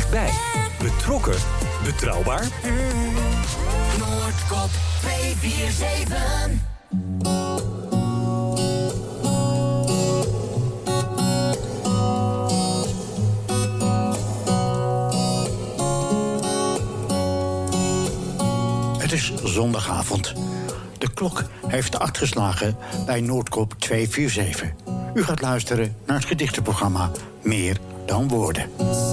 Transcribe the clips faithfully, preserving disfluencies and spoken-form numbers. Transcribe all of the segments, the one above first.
Dichtbij. Betrokken. Betrouwbaar. Mm. Noordkop twee vier zeven. Het is zondagavond. De klok heeft de acht geslagen bij Noordkop twee vier zeven. U gaat luisteren naar het gedichtenprogramma Meer dan Woorden.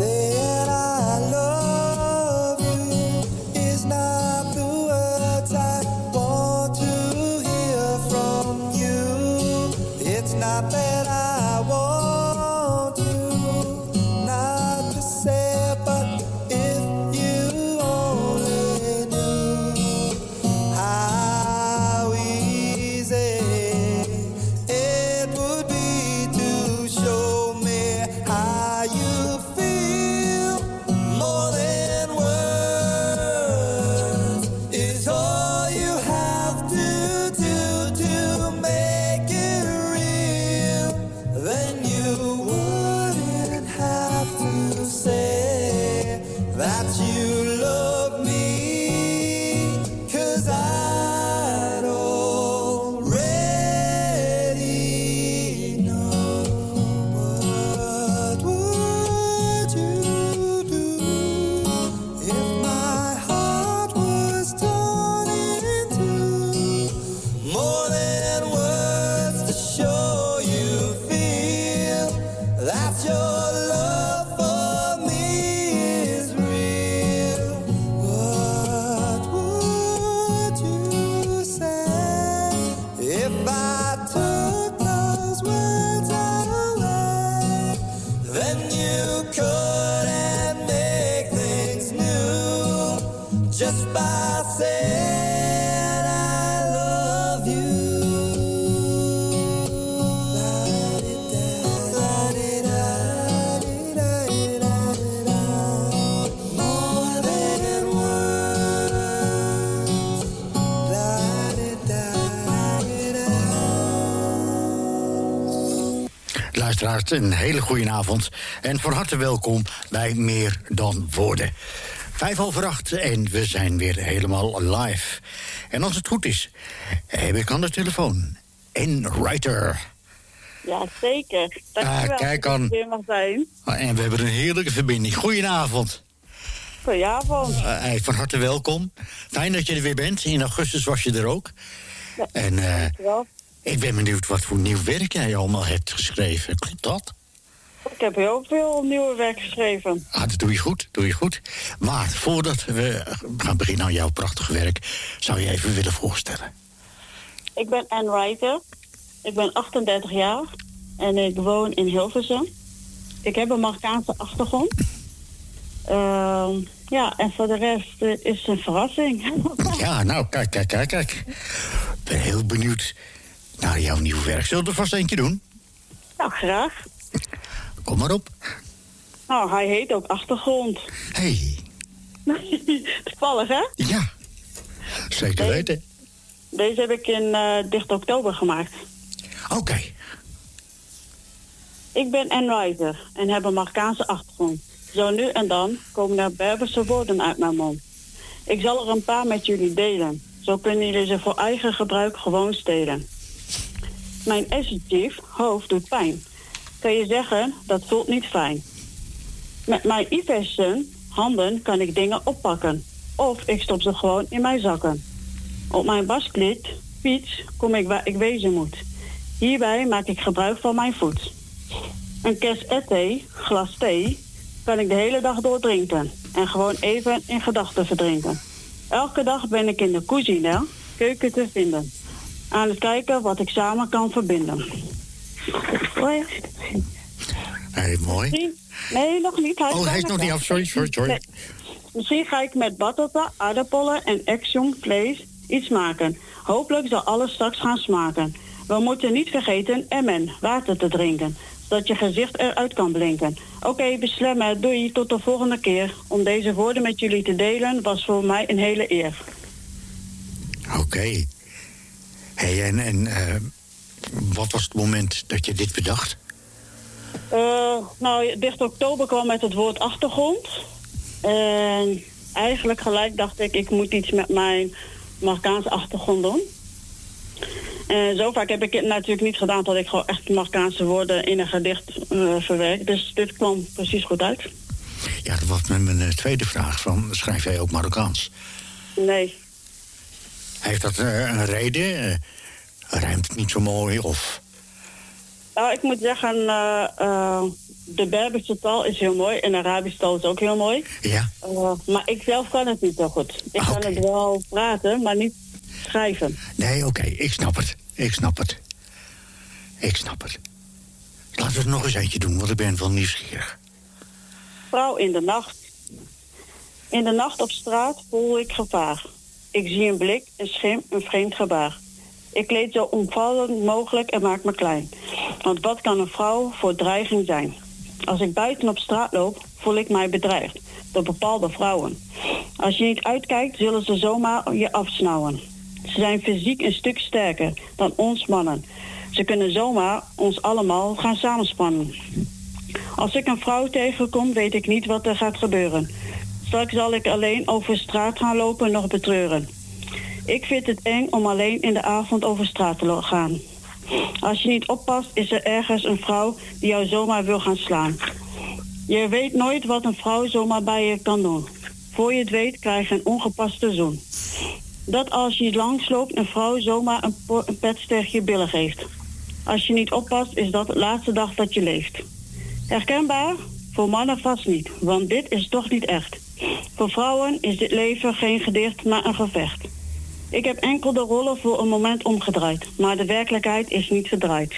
Een hele goede avond en van harte welkom bij Meer dan Woorden. Vijf over acht en we zijn weer helemaal live. En als het goed is, heb ik aan de telefoon Ann Writer. Ja, zeker. Dankjewel ah, kijk aan. Dat het weer mag zijn. En we hebben een heerlijke verbinding. Goedenavond. Goedenavond. Uh, van harte welkom. Fijn dat je er weer bent. In augustus was je er ook. Ja, en uh, dankjewel. Ik ben benieuwd wat voor nieuw werk jij allemaal hebt geschreven. Klopt dat? Ik heb heel veel nieuwe werk geschreven. Ah, dat doe je goed, doe je goed. Maar voordat we gaan beginnen aan jouw prachtige werk, zou je even willen voorstellen? Ik ben Ann Writer. Ik ben achtendertig jaar en ik woon in Hilversum. Ik heb een Marokkaanse achtergrond. Uh, ja, en voor de rest uh, is het een verrassing. Ja, nou, kijk, kijk, kijk, kijk. Ik ben heel benieuwd naar jouw nieuw werk. Zullen we er vast eentje doen? Nou, graag. Kom maar op. Nou, hij heet ook Achtergrond. Hé. Hey. Toevallig, hè? Ja, zeker weten. Deze, deze heb ik in uh, dicht oktober gemaakt. Oké. Okay. Ik ben Ann Writer en heb een Marokkaanse achtergrond. Zo nu en dan komen er Berberse woorden uit mijn mond. Ik zal er een paar met jullie delen. Zo kunnen jullie ze voor eigen gebruik gewoon stelen. Mijn adjectief, hoofd, doet pijn. Kan je zeggen, dat voelt niet fijn. Met mijn i-vesten, handen, kan ik dingen oppakken. Of ik stop ze gewoon in mijn zakken. Op mijn basklit, fiets, kom ik waar ik wezen moet. Hierbij maak ik gebruik van mijn voet. Een kerseté, glas thee, kan ik de hele dag door drinken. En gewoon even in gedachten verdrinken. Elke dag ben ik in de cuisine, keuken te vinden. Aan het kijken wat ik samen kan verbinden. Hey, mooi. Nee, nog niet. Hij oh, hij is nog niet af. Sorry, sorry, sorry. Nee. Misschien ga ik met batatta, aardappelen en exjong vlees iets maken. Hopelijk zal alles straks gaan smaken. We moeten niet vergeten emmen, water te drinken. Zodat je gezicht eruit kan blinken. Oké, okay, beslemmen, doei, tot de volgende keer. Om deze woorden met jullie te delen was voor mij een hele eer. Oké. Okay. Hey, en, en uh, wat was het moment dat je dit bedacht? Uh, nou, dicht oktober kwam met het woord achtergrond. En eigenlijk gelijk dacht ik, ik moet iets met mijn Marokkaanse achtergrond doen. En zo vaak heb ik het natuurlijk niet gedaan dat ik gewoon echt Marokkaanse woorden in een gedicht uh, verwerk. Dus dit kwam precies goed uit. Ja, dat was mijn uh, tweede vraag. Van, schrijf jij ook Marokkaans? Nee. Heeft dat uh, een reden? Uh, rijmt het niet zo mooi? Of... Nou, ik moet zeggen, uh, uh, de Berberse taal is heel mooi en de Arabische taal is ook heel mooi. Ja. Uh, maar ik zelf kan het niet zo goed. Ik ah, kan okay. het wel praten, maar niet schrijven. Nee, oké, okay. ik snap het. Ik snap het. Ik snap het. Laten we het nog eens eentje doen, want ik ben wel nieuwsgierig. Vrouw in de nacht. In de nacht op straat voel ik gevaar. Ik zie een blik, een schim, een vreemd gebaar. Ik kleed zo onvallend mogelijk en maak me klein. Want wat kan een vrouw voor dreiging zijn? Als ik buiten op straat loop, voel ik mij bedreigd door bepaalde vrouwen. Als je niet uitkijkt, zullen ze zomaar je afsnauwen. Ze zijn fysiek een stuk sterker dan ons mannen. Ze kunnen zomaar ons allemaal gaan samenspannen. Als ik een vrouw tegenkom, weet ik niet wat er gaat gebeuren. Straks zal ik alleen over straat gaan lopen en nog betreuren. Ik vind het eng om alleen in de avond over straat te gaan. Als je niet oppast, is er ergens een vrouw die jou zomaar wil gaan slaan. Je weet nooit wat een vrouw zomaar bij je kan doen. Voor je het weet, krijg je een ongepaste zoen. Dat als je langsloopt, een vrouw zomaar een, po- een pet tegen je billen geeft. Als je niet oppast, is dat de laatste dag dat je leeft. Herkenbaar? Voor mannen vast niet, want dit is toch niet echt. Voor vrouwen is dit leven geen gedicht, maar een gevecht. Ik heb enkel de rollen voor een moment omgedraaid, maar de werkelijkheid is niet verdraaid.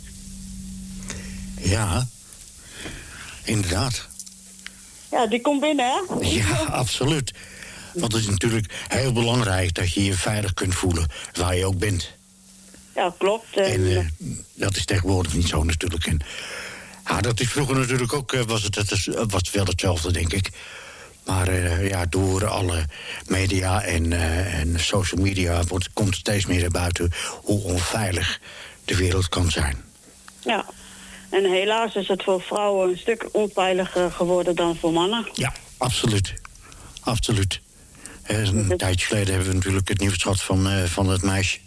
Ja, inderdaad. Ja, die komt binnen, hè? Ja, absoluut. Want het is natuurlijk heel belangrijk dat je je veilig kunt voelen waar je ook bent. Ja, klopt. En uh, dat is tegenwoordig niet zo natuurlijk. En, ja, dat is vroeger natuurlijk ook, uh, was het, het was wel hetzelfde, denk ik. Maar uh, ja, door alle media en, uh, en social media wordt, komt het steeds meer naar buiten hoe onveilig de wereld kan zijn. Ja, en helaas is het voor vrouwen een stuk onveiliger geworden dan voor mannen. Ja, absoluut. Absoluut. Uh, een dat... tijdje geleden hebben we natuurlijk het nieuws gehad van, uh, van het meisje.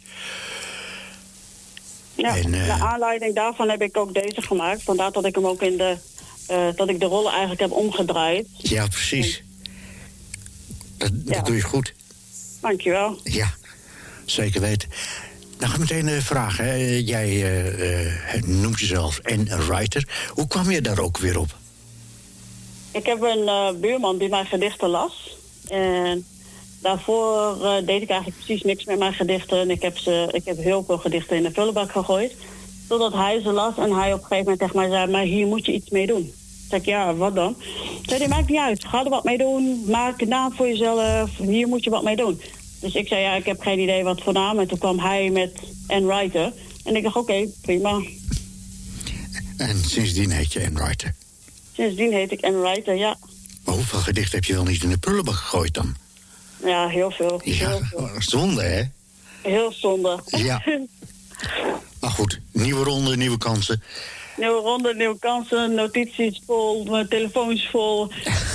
Ja, en, uh... naar aanleiding daarvan heb ik ook deze gemaakt. Vandaar dat ik hem ook in de... Uh, dat ik de rollen eigenlijk heb omgedraaid. Ja, precies. Dat, dat ja. doe je goed. Dankjewel. Ja, zeker weten. Dan ga ik meteen uh, vragen. Hè. Jij uh, uh, noemt jezelf en writer. Hoe kwam je daar ook weer op? Ik heb een uh, buurman die mijn gedichten las. En daarvoor uh, deed ik eigenlijk precies niks met mijn gedichten. En ik heb, ze, ik heb heel veel gedichten in de vullenbak gegooid. Totdat hij ze las en hij op een gegeven moment tegen mij zei... maar hier moet je iets mee doen. Zeg ik, ja, wat dan? Zei hij, maakt niet uit. Ga er wat mee doen. Maak een naam voor jezelf. Hier moet je wat mee doen. Dus ik zei, ja, ik heb geen idee wat voor naam. En toen kwam hij met Ann Writer. En ik dacht, oké, okay, prima. En sindsdien heet je Ann Writer? Sindsdien heet ik Ann Writer, ja. Maar hoeveel gedichten heb je wel niet in de prullenbak gegooid dan? Ja, heel veel. Ja, heel veel. zonde, hè? Heel zonde. Ja. Maar goed, nieuwe ronde, nieuwe kansen. Nieuwe ronde, nieuwe kansen, notities vol, mijn telefoons vol.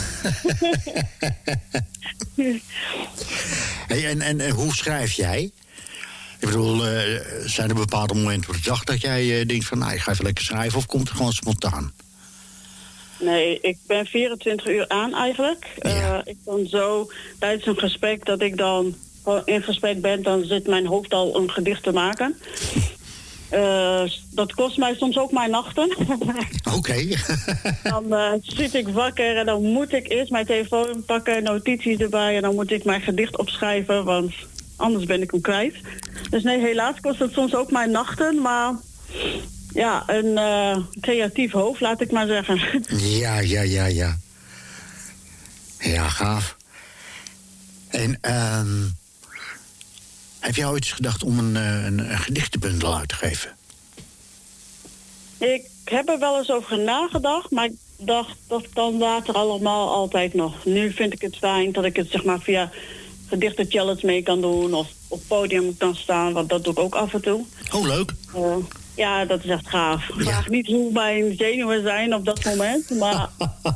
hey, en, en, en hoe schrijf jij? Ik bedoel, uh, zijn er bepaalde momenten op de dag dat jij uh, denkt van... nou, ik ga even lekker schrijven, of komt het gewoon spontaan? Nee, ik ben vierentwintig uur aan eigenlijk. Ja. Uh, ik dan zo tijdens een gesprek dat ik dan in gesprek ben... dan zit mijn hoofd al een gedicht te maken... Uh, dat kost mij soms ook mijn nachten. Oké. Okay. Dan uh, zit ik wakker en dan moet ik eerst mijn telefoon pakken, notities erbij... en dan moet ik mijn gedicht opschrijven, want anders ben ik hem kwijt. Dus nee, helaas kost het soms ook mijn nachten, maar... ja, een uh, creatief hoofd, laat ik maar zeggen. Ja, ja, ja, ja. Ja, gaaf. En, ehm... Um... heb jij ooit eens gedacht om een, een, een gedichtenbundel uit te geven? Ik heb er wel eens over nagedacht, maar ik dacht dat kan later allemaal altijd nog. Nu vind ik het fijn dat ik het zeg maar via gedichtenchallenge mee kan doen of op podium kan staan, want dat doe ik ook af en toe. Oh, leuk. Uh, Ja, dat is echt gaaf. Ik vraag Ja. niet hoe mijn zenuwen zijn op dat moment, maar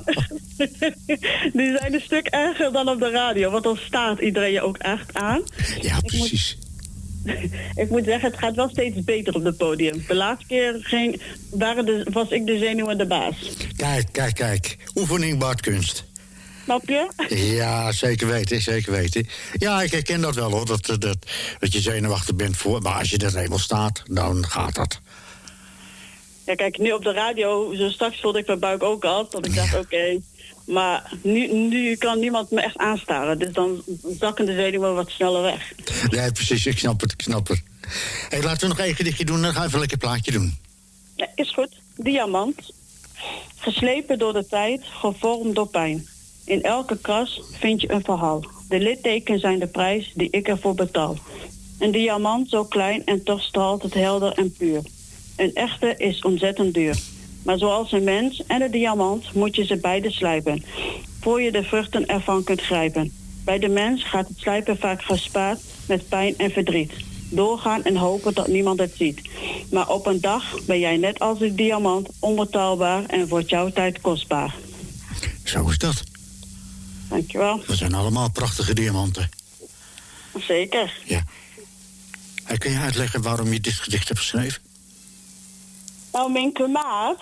die zijn een stuk erger dan op de radio. Want dan staat iedereen je ook echt aan. Ja, precies. Ik moet zeggen, het gaat wel steeds beter op het podium. De laatste keer ging, waren de, was ik de zenuwen de baas. Kijk, kijk, kijk. Oefening baart kunst. Snap je? Ja, zeker weten, zeker weten. Ja, ik herken dat wel hoor, dat, dat, dat je zenuwachtig bent voor. Maar als je er eenmaal staat, dan gaat dat. Ja, kijk, nu op de radio, zo straks voelde ik mijn buik ook al. Dat ik dacht, oké. Okay, maar nu, nu kan niemand me echt aanstaren. Dus dan zakken de zenuwen wat sneller weg. Nee, precies, ik snap het, ik snap het. Hey, laten we nog één gedichtje doen, dan gaan we even lekker plaatje doen. Ja, is goed. Diamant. Geslepen door de tijd, gevormd door pijn. In elke kras vind je een verhaal. De littekens zijn de prijs die ik ervoor betaal. Een diamant zo klein en toch straalt het helder en puur. Een echte is ontzettend duur. Maar zoals een mens en een diamant moet je ze beide slijpen, voor je de vruchten ervan kunt grijpen. Bij de mens gaat het slijpen vaak gespaard met pijn en verdriet. Doorgaan en hopen dat niemand het ziet. Maar op een dag ben jij net als een diamant onbetaalbaar en wordt jouw tijd kostbaar. Zo is dat. Dankjewel. We zijn allemaal prachtige diamanten. Zeker. Ja. Hey, kun je uitleggen waarom je dit gedicht hebt geschreven? Nou, Minke Maat.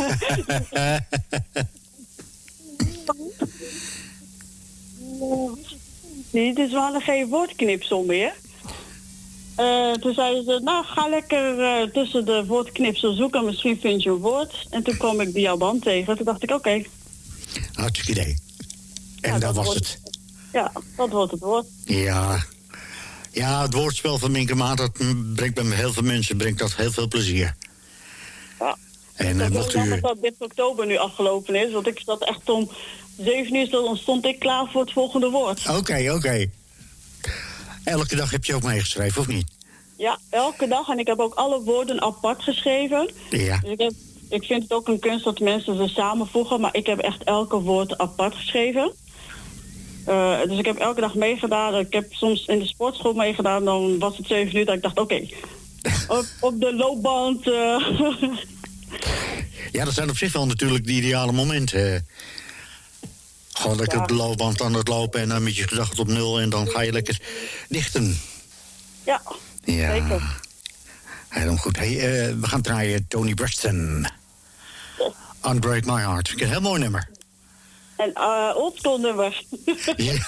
Nee, dus we hadden geen woordknipsel meer. Uh, toen zeiden ze, nou, ga lekker uh, tussen de woordknipsel zoeken. Misschien vind je een woord. En toen kwam ik diamant tegen. Toen dacht ik, oké. Okay. Hartstikke idee. En ja, dat was wordt, het. Ja, dat wordt het woord. Ja. Ja, het woordspel van Minke Maat, dat brengt bij heel veel mensen brengt dat heel veel plezier. Ja. En uh, mocht u... dat dit oktober nu afgelopen is. Want ik zat echt om zeven uur, dan stond ik klaar voor het volgende woord. Oké, okay, oké. Okay. Elke dag heb je ook meegeschreven, of niet? Ja, elke dag. En ik heb ook alle woorden apart geschreven. Ja. Dus ik, heb, ik vind het ook een kunst dat mensen ze samenvoegen. Maar ik heb echt elke woord apart geschreven. Uh, dus ik heb elke dag meegedaan. Ik heb soms in de sportschool meegedaan. Dan was het zeven uur dat ik dacht, oké. Okay, op, op de loopband... Uh, ja, dat zijn op zich wel natuurlijk de ideale momenten. Gewoon lekker ja. op de loopband aan het lopen en dan met je gedachten op nul en dan ga je lekker dichten. Ja, ja. zeker. Helemaal goed. Hey, uh, we gaan draaien Toni Braxton. Ja. Unbreak My Heart. Vind ik een heel mooi nummer. En uh, oldschool nummer. Ja.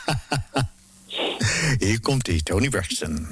Hier komt die, Toni Braxton.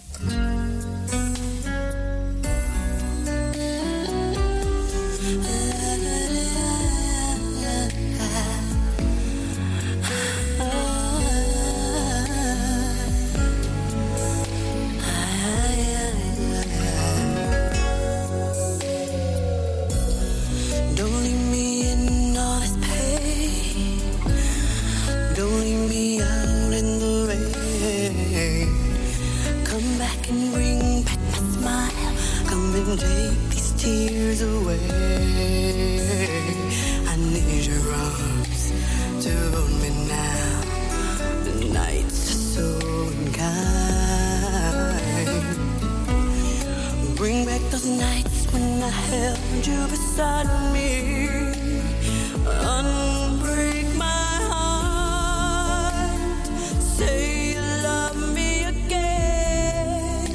Take these tears away. I need your arms to hold me now. The nights are so unkind. Bring back those nights when I held you beside me. Unbreak my heart. Say you love me again.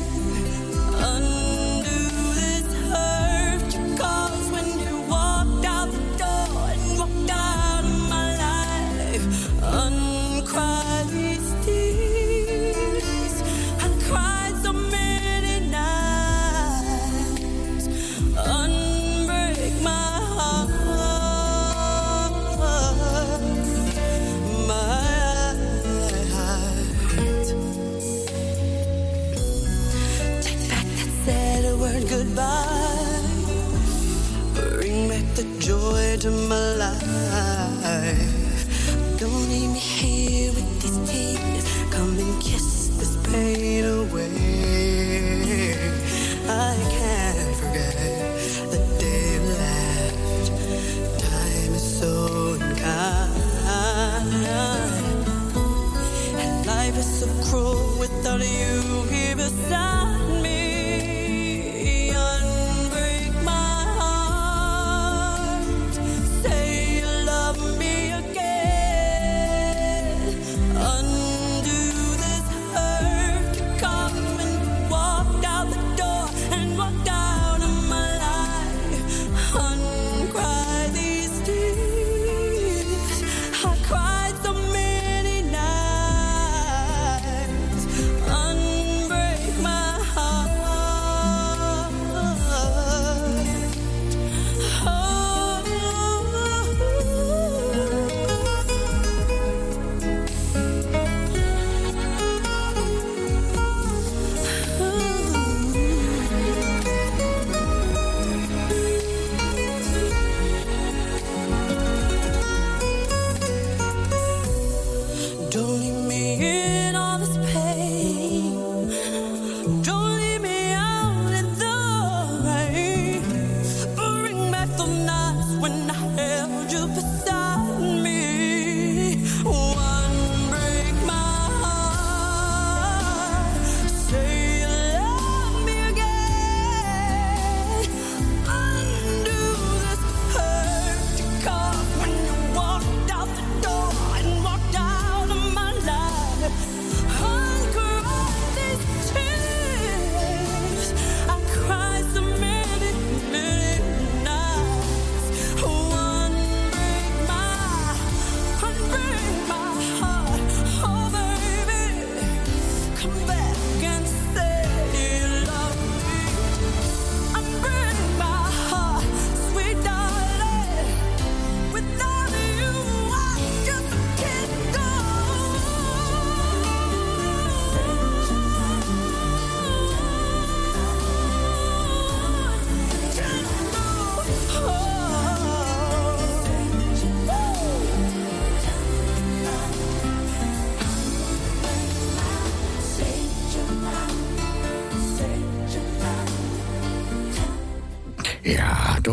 Joy to my life. Don't leave me here with these tears. Come and kiss this pain away. I can't forget the day you left. Time is so unkind, and life is so cruel without you here beside me.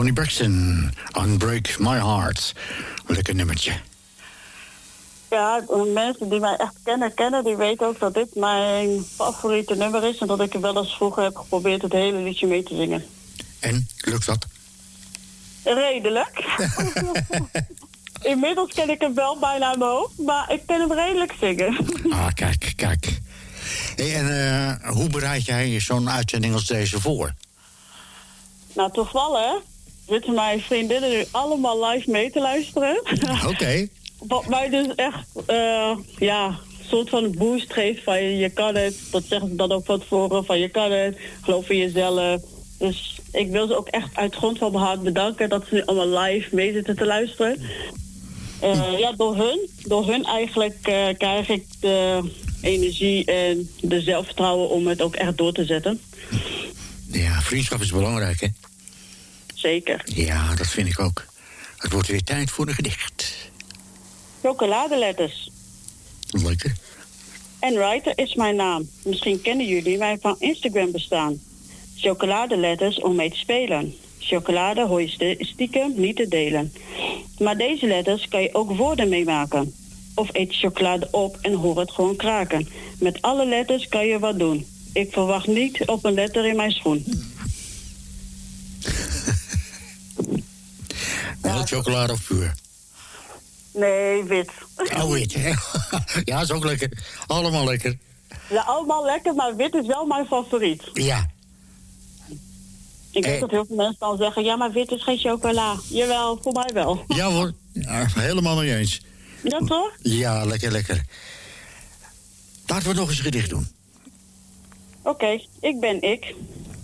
Tony Braxton, Unbreak My Heart. Lekker nummertje. Ja, mensen die mij echt kennen, kennen, die weten ook dat dit mijn favoriete nummer is. En dat ik er wel eens vroeger heb geprobeerd het hele liedje mee te zingen. En, lukt dat? Redelijk. Inmiddels ken ik hem wel bijna uit mijn hoofd, maar ik kan hem redelijk zingen. Ah, kijk, kijk. Hey, en uh, hoe bereid jij zo'n uitzending als deze voor? Nou, toevallig zitten mijn vriendinnen nu allemaal live mee te luisteren. Oké. Okay. Wat mij dus echt, uh, ja, een soort van boost geeft van je, je kan het. Dat zeggen ze dan ook van tevoren, van je kan het, geloof in jezelf. Dus ik wil ze ook echt uit grond van mijn hart bedanken dat ze nu allemaal live mee zitten te luisteren. Uh, ja, door hun, door hun eigenlijk uh, krijg ik de energie en de zelfvertrouwen om het ook echt door te zetten. Ja, vriendschap is belangrijk, hè? Zeker. Ja, dat vind ik ook. Het wordt weer tijd voor een gedicht. Chocoladeletters. Lekker. En Writer is mijn naam. Misschien kennen jullie mij van Instagram bestaan. Chocoladeletters om mee te spelen. Chocolade hoor je stiekem niet te delen. Maar deze letters kan je ook woorden meemaken. Of eet chocolade op en hoor het gewoon kraken. Met alle letters kan je wat doen. Ik verwacht niet op een letter in mijn schoen. Melk, chocolade of puur? Nee, wit. Oh, wit, hè? Ja, is ook lekker. Allemaal lekker. Ja, allemaal lekker, maar wit is wel mijn favoriet. Ja. Ik weet eh. dat heel veel mensen dan zeggen, ja, maar wit is geen chocola. Jawel, voor mij wel. Ja hoor, ja, helemaal mee eens. Ja, toch? Ja, lekker, lekker. Laten we nog eens een gedicht doen. Oké, okay, ik ben ik.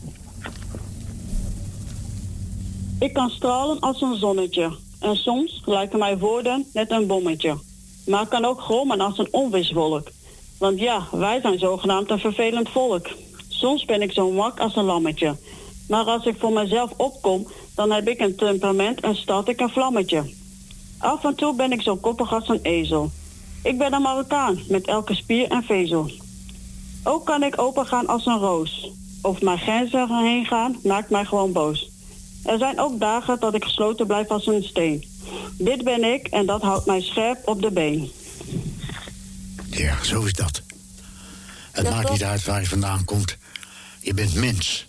Ik kan stralen als een zonnetje. En soms lijken mijn woorden net een bommetje. Maar ik kan ook grommen als een onweerswolk. Want ja, wij zijn zogenaamd een vervelend volk. Soms ben ik zo mak als een lammetje. Maar als ik voor mezelf opkom, dan heb ik een temperament en start ik een vlammetje. Af en toe ben ik zo koppig als een ezel. Ik ben een Marokkaan met elke spier en vezel. Ook kan ik opengaan als een roos. Of mijn grenzen heen gaan, maakt mij gewoon boos. Er zijn ook dagen dat ik gesloten blijf als een steen. Dit ben ik en dat houdt mij scherp op de been. Ja, zo is dat. Het ja, maakt toch? niet uit waar je vandaan komt. Je bent mens.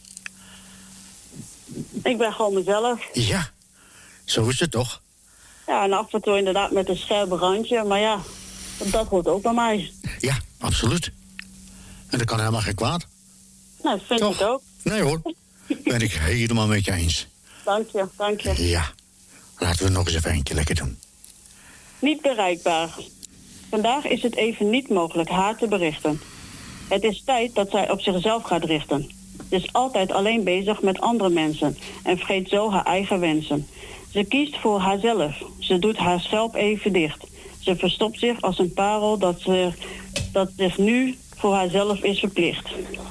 Ik ben gewoon mezelf. Ja, zo is het toch? Ja, en af en toe inderdaad met een scherp randje. Maar ja, dat hoort ook bij mij. Ja, absoluut. En dat kan helemaal geen kwaad. Nou, vind toch? ik ook. Nee hoor, ben ik helemaal met je eens. Dank je, dank je. Ja, laten we nog eens even eentje lekker doen. Niet bereikbaar. Vandaag is het even niet mogelijk haar te berichten. Het is tijd dat zij op zichzelf gaat richten. Ze is altijd alleen bezig met andere mensen en vergeet zo haar eigen wensen. Ze kiest voor haarzelf. Ze doet haar schelp even dicht. Ze verstopt zich als een parel dat, ze, dat zich nu voor haarzelf is verplicht.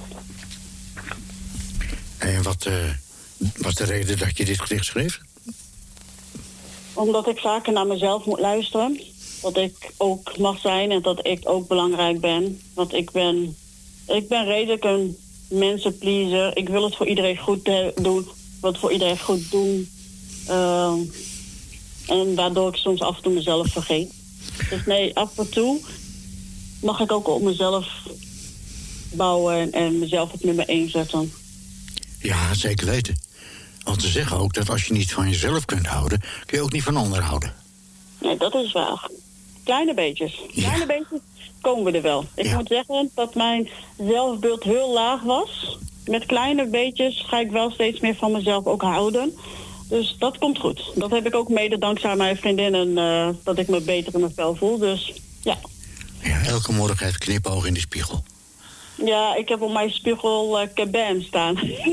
En wat uh, was de reden dat je dit gedicht schreef? Omdat ik vaker naar mezelf moet luisteren. Dat ik ook mag zijn en dat ik ook belangrijk ben. Want ik ben, ik ben redelijk een mensenpleaser. Ik wil het voor iedereen goed uh, doen. Wat voor iedereen goed doen. Uh, en waardoor ik soms af en toe mezelf vergeet. Dus nee, af en toe mag ik ook op mezelf bouwen en, en mezelf op nummer één zetten. Ja, zeker weten. Want ze zeggen ook dat als je niet van jezelf kunt houden, kun je ook niet van anderen houden. Nee, dat is waar. Kleine beetjes. Kleine ja. beetjes komen we er wel. Ik ja. moet zeggen dat mijn zelfbeeld heel laag was. Met kleine beetjes ga ik wel steeds meer van mezelf ook houden. Dus dat komt goed. Dat heb ik ook mede dankzij mijn vriendinnen, uh, dat ik me beter in mijn vel voel. Dus ja. Ja, elke morgen even knipoog in de spiegel. Ja, ik heb op mijn spiegel uh, kabam staan.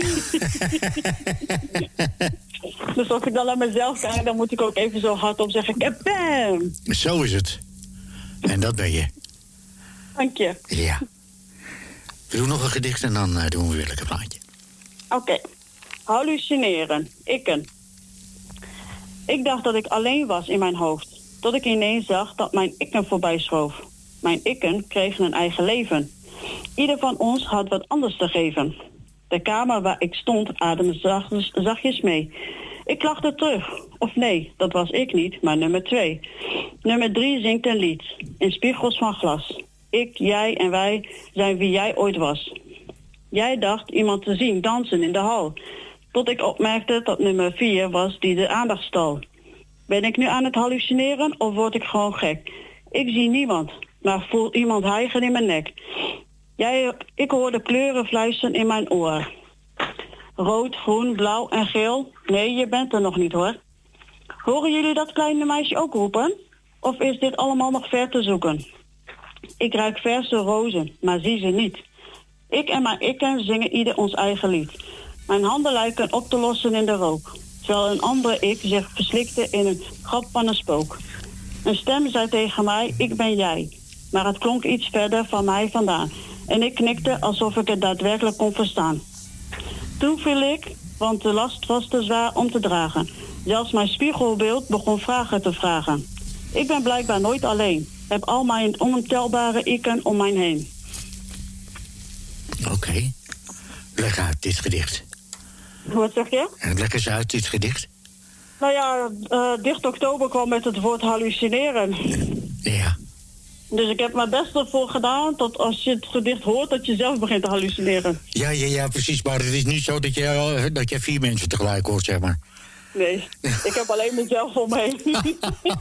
Dus als ik dan naar mezelf kijk, dan moet ik ook even zo hardop zeggen kabam. Zo is het. En dat ben je. Dank je. Ja. We doen nog een gedicht en dan uh, doen we weer een plaatje. Oké. Okay. Hallucineren. Ikken. Ik dacht dat ik alleen was in mijn hoofd. Tot ik ineens zag dat mijn ikken voorbij schoof. Mijn ikken kregen een eigen leven. Ieder van ons had wat anders te geven. De kamer waar ik stond ademde zachtjes, zachtjes mee. Ik lachte terug. Of nee, dat was ik niet, maar nummer twee. Nummer drie zingt een lied. In spiegels van glas. Ik, jij en wij zijn wie jij ooit was. Jij dacht iemand te zien dansen in de hal. Tot ik opmerkte dat nummer vier was die de aandacht stal. Ben ik nu aan het hallucineren of word ik gewoon gek? Ik zie niemand, maar voel iemand hijgen in mijn nek. Jij, ik hoor de kleuren fluisteren in mijn oor. Rood, groen, blauw en geel. Nee, je bent er nog niet hoor. Horen jullie dat kleine meisje ook roepen? Of is dit allemaal nog ver te zoeken? Ik ruik verse rozen, maar zie ze niet. Ik en mijn ikken zingen ieder ons eigen lied. Mijn handen lijken op te lossen in de rook. Terwijl een andere ik zich verslikte in een gat van een spook. Een stem zei tegen mij, ik ben jij. Maar het klonk iets verder van mij vandaan. En ik knikte alsof ik het daadwerkelijk kon verstaan. Toen viel ik, want de last was te zwaar om te dragen. Zelfs mijn spiegelbeeld begon vragen te vragen. Ik ben blijkbaar nooit alleen. Heb al mijn ontelbare ikken om mij heen. Oké. Okay. Leg uit dit gedicht. Wat zeg je? Leg eens uit dit gedicht. Nou ja, uh, dicht oktober kwam met het woord hallucineren. Ja. Dus ik heb mijn best ervoor gedaan dat als je het gedicht hoort, dat je zelf begint te hallucineren. Ja, ja, ja, precies. Maar het is niet zo dat je, dat je vier mensen tegelijk hoort, zeg maar. Nee, ik heb alleen mezelf om me heen.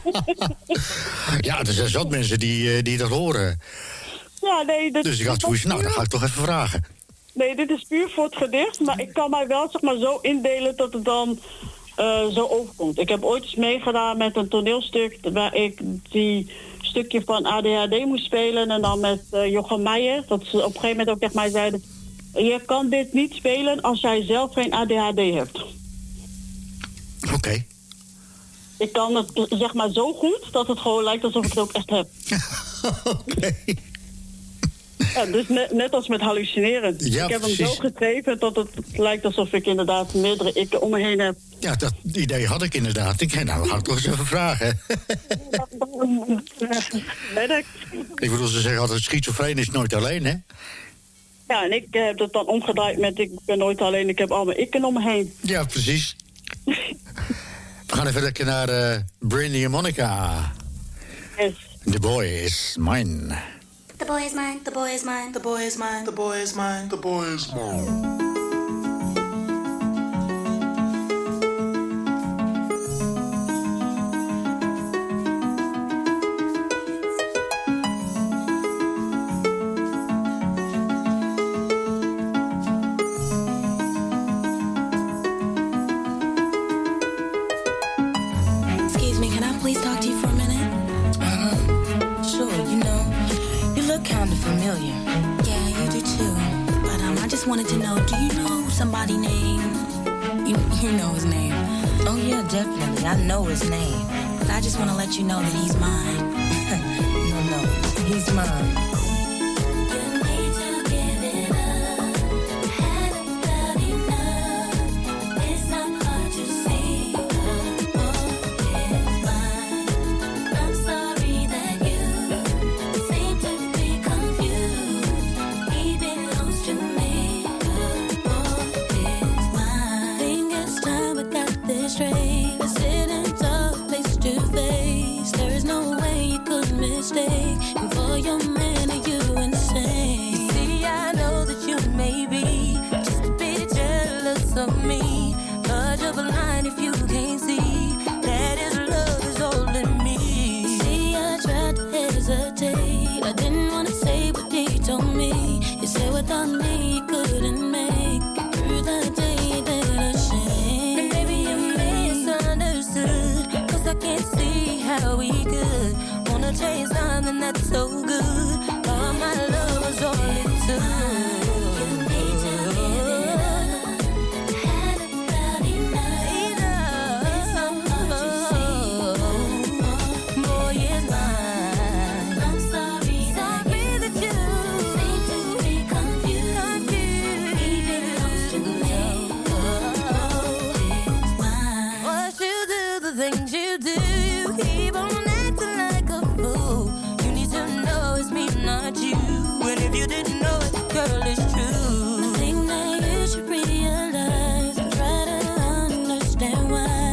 Ja, er zijn zat mensen die, die dat horen. Ja, nee. Dit, dus ik had zoiets, nou, dan ga ik toch even vragen. Nee, dit is puur voor het gedicht, maar ik kan mij wel zeg maar zo indelen dat het dan uh, zo overkomt. Ik heb ooit eens meegedaan met een toneelstuk waar ik die stukje van A D H D moest spelen en dan met uh, Jochem Meijer, dat ze op een gegeven moment ook tegen mij zeiden, je kan dit niet spelen als jij zelf geen A D H D hebt. Oké. Okay. Ik kan het zeg maar zo goed dat het gewoon lijkt alsof ik het ook echt heb. Oké. Okay. Ja, dus net, net als met hallucineren. Ja, ik heb precies. hem zo geschreven dat het lijkt alsof ik inderdaad meerdere ikken om me heen heb. Ja, dat idee had ik inderdaad. Ik denk, nou, dan ga ik toch eens even vragen. ik. ik bedoel, ze zeggen altijd, schizofreen is nooit alleen, hè? Ja, en ik heb het dan omgedraaid met, ik ben nooit alleen, ik heb al mijn ikken om me heen. Ja, precies. We gaan even lekker naar uh, Brandy en Monica. Yes. The boy is mine. The boy is mine, the boy is mine, the boy is mine, the boy is mine, the boy is mine. Excuse me, can I please talk to you for a minute? Uh-huh. Sure, you know, you look kind of familiar. Yeah, you do too. But um, I just wanted to know, do you know somebody named... You, you know his name. Oh, yeah, definitely. I know his name. But I just want to let you know that he's mine. no, no, he's mine. And for your man, are you insane? You see, I know that you may be just a bit jealous of me, but you're blind if you can't see that his love is all in me. You see, I tried to hesitate. I didn't want to say what he told me. You said without me you couldn't make it through the day. That a shame. And maybe you misunderstood, cause I can't see how we could wanna chase something that's so good. All my love was all it took. You didn't know it, girl, it's true. I think that you should realize and try to understand why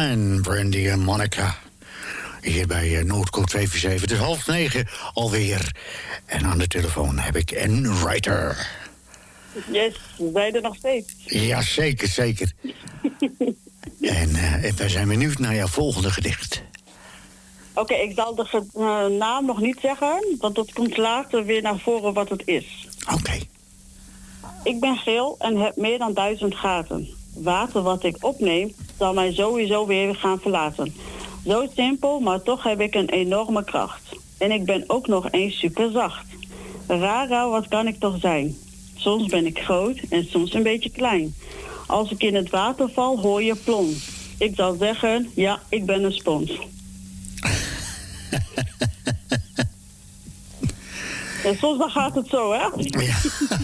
en Brandy en Monica. Hier bij uh, Noordcoast twee vier zeven. Het is half negen alweer. En aan de telefoon heb ik Ann Writer. Yes, we zijn er nog steeds. Ja, zeker, zeker. en, uh, en wij zijn benieuwd naar jouw volgende gedicht. Oké, okay, ik zal de ge- uh, naam nog niet zeggen, want dat komt later weer naar voren wat het is. Oké. Okay. Ik ben geel en heb meer dan duizend gaten. Water wat ik opneem, zal mij sowieso weer gaan verlaten. Zo simpel, maar toch heb ik een enorme kracht. En ik ben ook nog eens super zacht. Rara, wat kan ik toch zijn? Soms ben ik groot en soms een beetje klein. Als ik in het water val, hoor je plons. Ik zal zeggen, ja, ik ben een spons. En soms dan gaat het zo, hè? Ja.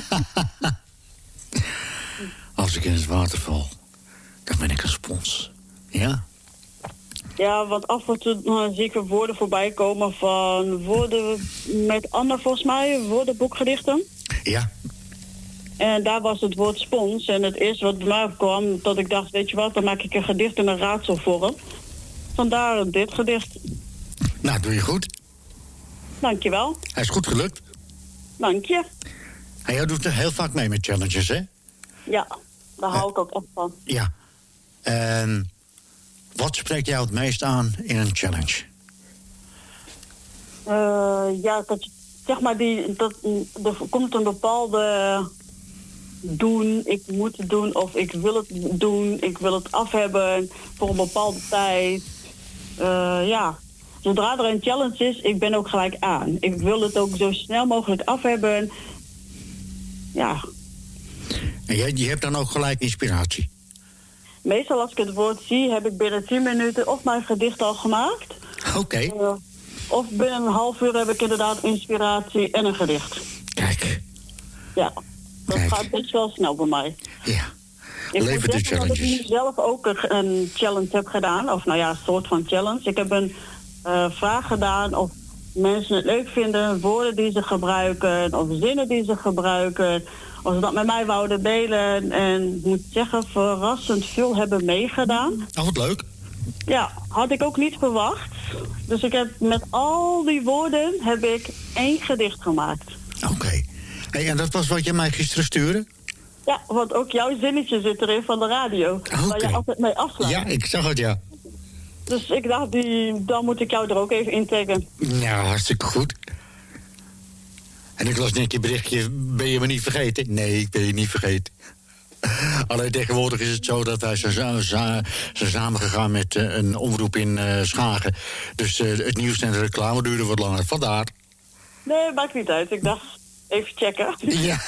Als ik in het water val, dan ben ik een spons. Ja? Ja, want af en toe uh, zie ik er woorden voorbij komen van woorden met Anne, volgens mij, woordenboekgedichten. Ja. En daar was het woord spons. En het eerste wat bij mij kwam, dat ik dacht, weet je wat, dan maak ik een gedicht in een raadselvorm. Vandaar dit gedicht. Nou, doe je goed. Dankjewel. Hij is goed gelukt. Dank je. En jij doet er heel vaak mee met challenges, hè? Ja, daar hou uh, ik ook echt van. Ja. En wat spreekt jou het meest aan in een challenge? Uh, ja, dat je, zeg maar, die, dat, er komt een bepaalde doen, ik moet het doen of ik wil het doen, ik wil het af hebben voor een bepaalde tijd. Uh, ja, zodra er een challenge is, ik ben ook gelijk aan. Ik wil het ook zo snel mogelijk af hebben. Ja. En jij, je hebt dan ook gelijk inspiratie? Meestal als ik het woord zie, heb ik binnen tien minuten of mijn gedicht al gemaakt. Oké. Okay. Uh, of binnen een half uur heb ik inderdaad inspiratie en een gedicht. Kijk. Ja, dat Kijk. gaat best wel snel bij mij. Ja. Ik Leven moet de zeggen dat ik nu zelf ook een challenge heb gedaan. Of nou ja, een soort van challenge. Ik heb een uh, vraag gedaan of mensen het leuk vinden, woorden die ze gebruiken, of zinnen die ze gebruiken. Of ze dat met mij wouden delen. En ik moet zeggen, verrassend veel hebben meegedaan. Oh, wat leuk. Ja, had ik ook niet verwacht. Dus ik heb met al die woorden heb ik één gedicht gemaakt. Oké. Okay. Hey, en dat was wat je mij gisteren stuurde? Ja, want ook jouw zinnetje zit erin van de radio. Okay. Waar je altijd mee afsluit. Ja, ik zag het, ja. Dus ik dacht, die, dan moet ik jou er ook even in taggen. Ja, hartstikke goed. En ik las net je berichtje, ben je me niet vergeten? Nee, ik ben je niet vergeten. Alleen tegenwoordig is het zo dat wij zijn samengegaan met uh, een omroep in uh, Schagen. Dus uh, het nieuws en de reclame duurde wat langer. Vandaar. Nee, maakt niet uit. Ik dacht, even checken. Ja.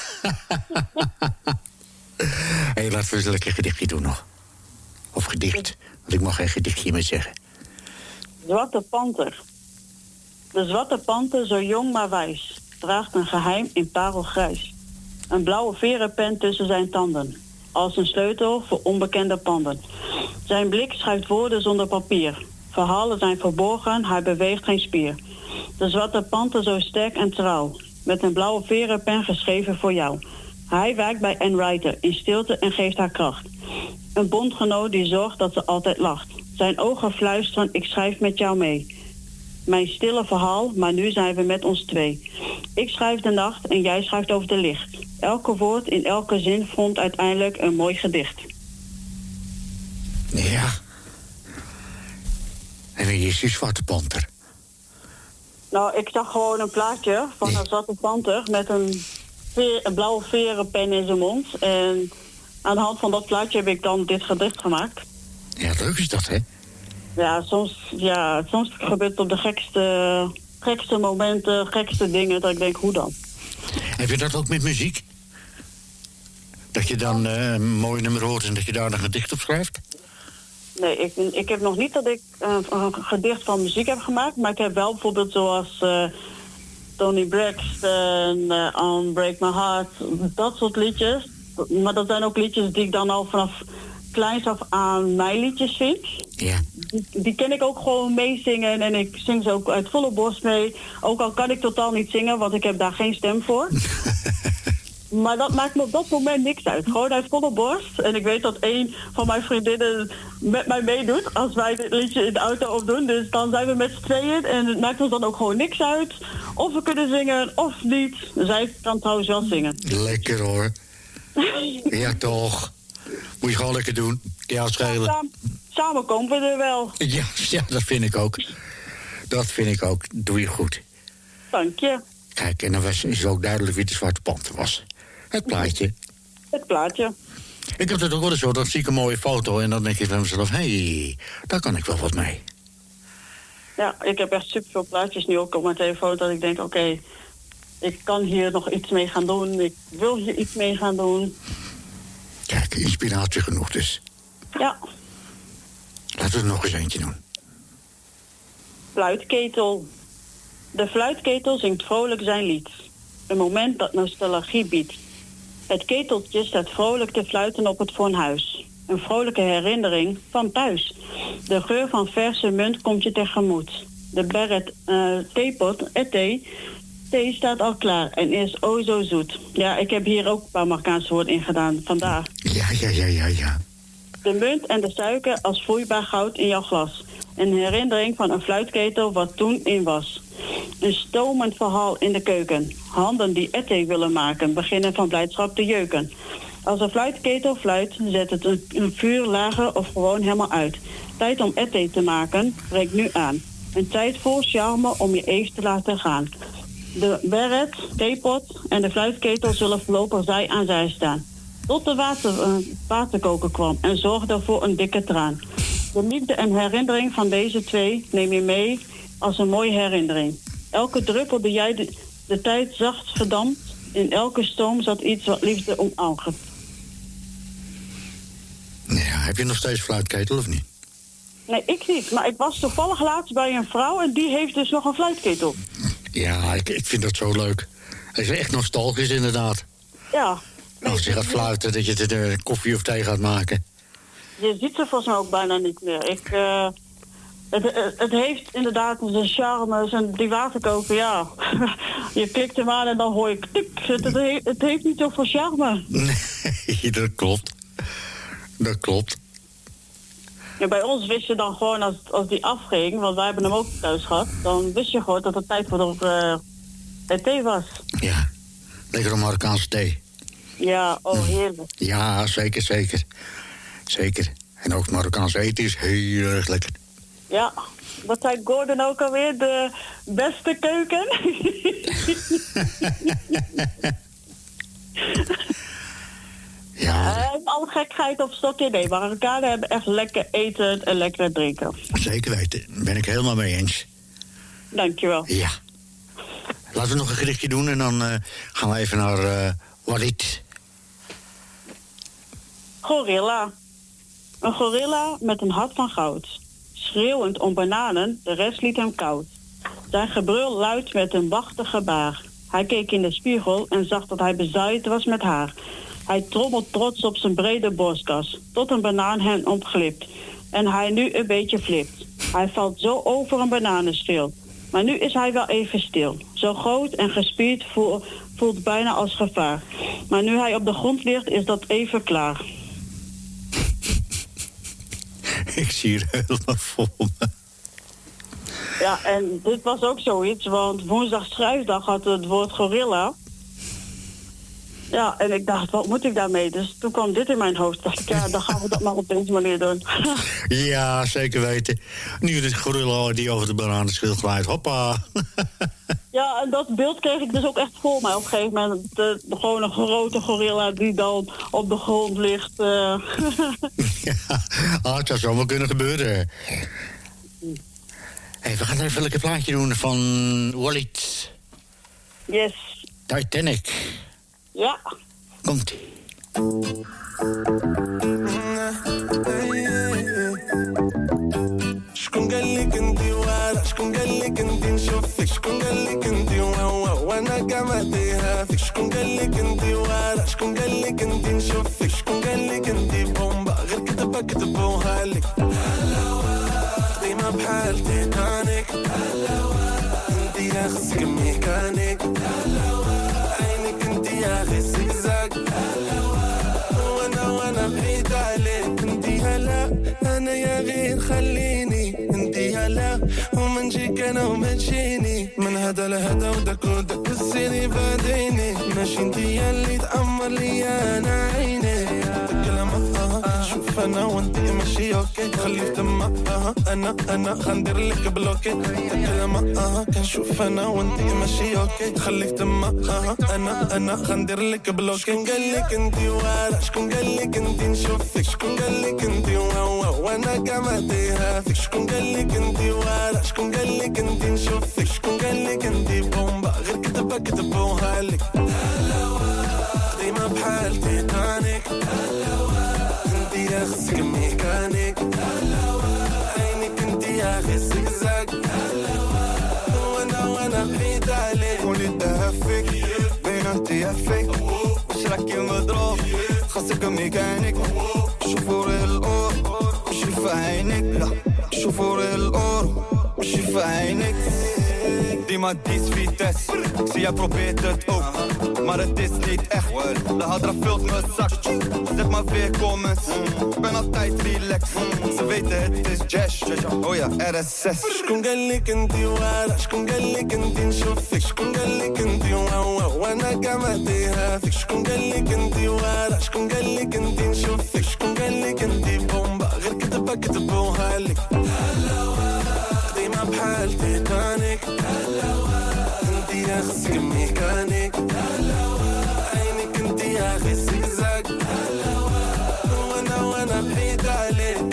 Hé, hey, laten we eens een lekker gedichtje doen nog. Of gedicht, want ik mag geen gedichtje meer zeggen. Zwarte panter. De zwarte panter, zo jong maar wijs, draagt een geheim in parelgrijs. Een blauwe verenpen tussen zijn tanden, als een sleutel voor onbekende panden. Zijn blik schuift woorden zonder papier. Verhalen zijn verborgen, hij beweegt geen spier. De zwarte panter zo sterk en trouw, met een blauwe verenpen geschreven voor jou. Hij werkt bij Ann Writer in stilte en geeft haar kracht. Een bondgenoot die zorgt dat ze altijd lacht. Zijn ogen fluisteren, ik schrijf met jou mee. Mijn stille verhaal, maar nu zijn we met ons twee. Ik schrijf de nacht en jij schrijft over de licht. Elke woord in elke zin vormt uiteindelijk een mooi gedicht. Ja. En wie is die zwarte panter? Nou, ik zag gewoon een plaatje van een zwarte panter met een, veer, een blauwe verenpen in zijn mond. En aan de hand van dat plaatje heb ik dan dit gedicht gemaakt. Ja, leuk is dat, hè? Ja, soms, ja, soms gebeurt het op de gekste, gekste momenten, gekste dingen, dat ik denk, hoe dan? Heb je dat ook met muziek? Dat je dan uh, een mooi nummer hoort en dat je daar een gedicht op schrijft? Nee, ik, ik heb nog niet dat ik uh, een gedicht van muziek heb gemaakt, maar ik heb wel bijvoorbeeld zoals uh, Tony Braxton, uh, Unbreak My Heart, dat soort liedjes. Maar dat zijn ook liedjes die ik dan al vanaf kleins af aan mijn liedjes vind. Ja. Die, die ken ik ook gewoon meezingen en ik zing ze ook uit volle borst mee. Ook al kan ik totaal niet zingen, want ik heb daar geen stem voor. Maar dat maakt me op dat moment niks uit. Gewoon uit volle borst. En ik weet dat een van mijn vriendinnen met mij meedoet als wij dit liedje in de auto opdoen. Dus dan zijn we met z'n tweeën en het maakt ons dan ook gewoon niks uit. Of we kunnen zingen of niet. Zij kan trouwens wel zingen. Lekker hoor. Ja toch. Moet je gewoon lekker doen. Ja, schelen. Samen, samen komen we er wel. Ja, ja, dat vind ik ook. Dat vind ik ook. Doe je goed. Dank je. Kijk, en dan was, is ook duidelijk wie de Zwarte Panter was. Het plaatje. Het plaatje. Ik heb het ook wel eens zo, dan zie ik een mooie foto en dan denk ik van mezelf, hé, hey, daar kan ik wel wat mee. Ja, ik heb echt superveel plaatjes nu ook op mijn telefoon dat ik denk, oké, okay, ik kan hier nog iets mee gaan doen. Ik wil hier iets mee gaan doen. Kijk, inspiratie genoeg dus. Ja. Laten we er nog eens eentje doen. Fluitketel. De fluitketel zingt vrolijk zijn lied. Een moment dat nostalgie biedt. Het keteltje staat vrolijk te fluiten op het fornuis. Een vrolijke herinnering van thuis. De geur van verse munt komt je tegemoet. De Barrett uh, theepot, et thee, thee staat al klaar en is oh zo zoet. Ja, ik heb hier ook een paar Marokkaanse woorden in gedaan vandaag. Ja, ja, ja, ja, ja. De munt en de suiker als vloeibaar goud in jouw glas. Een herinnering van een fluitketel wat toen in was. Een stomend verhaal in de keuken. Handen die ete willen maken, beginnen van blijdschap te jeuken. Als een fluitketel fluit, zet het een, een vuur lager of gewoon helemaal uit. Tijd om ete te maken, breekt nu aan. Een tijd vol charme om je even te laten gaan. De Barrett, theepot en de fluitketel zullen voorlopig zij aan zij staan. Tot de water, uh, waterkoker kwam en zorgde voor een dikke traan. De liefde en herinnering van deze twee neem je mee als een mooie herinnering. Elke druppel die jij de, de tijd zacht verdampt, in elke stoom zat iets wat liefde omarmt. Ja, heb je nog steeds fluitketel of niet? Nee, ik niet. Maar ik was toevallig laatst bij een vrouw en die heeft dus nog een fluitketel. Ja, ik, ik vind dat zo leuk. Het is echt nostalgisch inderdaad. Ja. Als je gaat fluiten, dat je de koffie of thee gaat maken. Je ziet ze volgens mij ook bijna niet meer. Ik, uh, het, het, het heeft inderdaad zijn charme, zijn die waterkoker, ja. Je klikt hem aan en dan hoor je tik. Het, het, heeft, het heeft niet zoveel charme. Nee, dat klopt. Dat klopt. Ja, bij ons wist je dan gewoon als, als die afging, want wij hebben hem ook thuis gehad, dan wist je gewoon dat het tijd voor de, uh, het thee was. Ja, lekker Marokkaanse thee. Ja, oh heerlijk. Ja, zeker, zeker. Zeker. En ook Marokkaans eten is heel erg lekker. Ja, wat zei Gordon ook alweer? De beste keuken? Ja. Uh, alle gekheid op stokje. Nee, Marokkanen hebben echt lekker eten en lekker drinken. Zeker weten. Daar ben ik helemaal mee eens. Dankjewel. Ja. Laten we nog een gedichtje doen en dan uh, gaan we even naar uh, Walid. Gorilla. Een gorilla met een hart van goud. Schreeuwend om bananen, de rest liet hem koud. Zijn gebrul luidt met een wachtig gebaar. Hij keek in de spiegel en zag dat hij bezaaid was met haar. Hij trommelt trots op zijn brede borstkas, tot een banaan hem ontglipt. En hij nu een beetje flipt. Hij valt zo over een bananenschil. Maar nu is hij wel even stil. Zo groot en gespierd voelt, voelt bijna als gevaar. Maar nu hij op de grond ligt, is dat even klaar. Ik zie het helemaal voor me. Ja, en dit was ook zoiets, want woensdag schrijfdag had het woord gorilla. Ja, en ik dacht, wat moet ik daarmee? Dus toen kwam dit in mijn hoofd. Dacht ik, ja, dan gaan we dat maar op deze manier doen. Ja, zeker weten. Nu de gorilla die over de bananenschil glijdt. Hoppa. Ja, en dat beeld kreeg ik dus ook echt voor mij op een gegeven moment. De, de, gewoon een grote gorilla die dan op de grond ligt. Uh. Ja, ah, het zou zomaar kunnen gebeuren. Hey, we gaan even een lekker plaatje doen van Walid. Yes. Titanic. Ja. Komt-ie. شكون قال لك انتي واعرة شكون قال لك انتي نشوفك شكون قال لك انتي واو وانا كاع ما فيك شكون قال لك انتي واعرة شكون قال لك انتي نشوفك شكون قال لك انتي بومبا غير كتبها كتبوها لك قديمة بحال تيتانيك انتي يا خصك ميكانيك عينك انتي يا غي زيكزاك ومن جيك انا وما تجيني من هذا لهذا وداك وداك السيري بعديني ماشي انتي اللي تأمر لي انا عيني تكلم اه شوف انا وانتي ماشي اوكي خليك تما اه انا انا خندير لك بلوكي تكلم اه كنشوف انا وانتي ماشي اوكي خليك تما اه انا انا خندير لك بلوكي شكون قال لك انتي واعرة شكون قال لك انتي نشوف فيك شكون قال لك انتي واو وانا كمعتيها فيك شكون قال لك انتي واعرة شكون قال لك انتي نشوف فيك شكون قال لك انتي بومبا غير كتبها كتبوها لك ديما بحال تيتانيك انتي يا خصك ميكانيك عينيك انتي يا غي زقزاق وانا وانا بعيد عليك كوني الدهب فيك بين انتي يا فيك مش راكي مضروب خاصك ميكانيك شوفوا ري الأور مشي في عينيك لا شوفوا ري الأور مشي في عينيك ديما ديس فيتس zie jij probeert het ook maar het is niet echt de hadra vult mijn zak zet maar weer comments ik ben altijd relaxed ze weten het is jazz oh ja R S S شكون قال لك انتي واعرة شكون قال لك انتي نشوف فيك شكون قال لك انتي واو وانا كمعتيها فيك شكون قال لك انتي واعرة شكون قال لك انتي نشوف فيك شكون قال لك انتي بومبا غير كتبها كتبوها لك ديما بحال تيتانيك انتي يا خصك ميكانيك عينيك انتي يا غي زقزاق وانا وانا بعيد عليك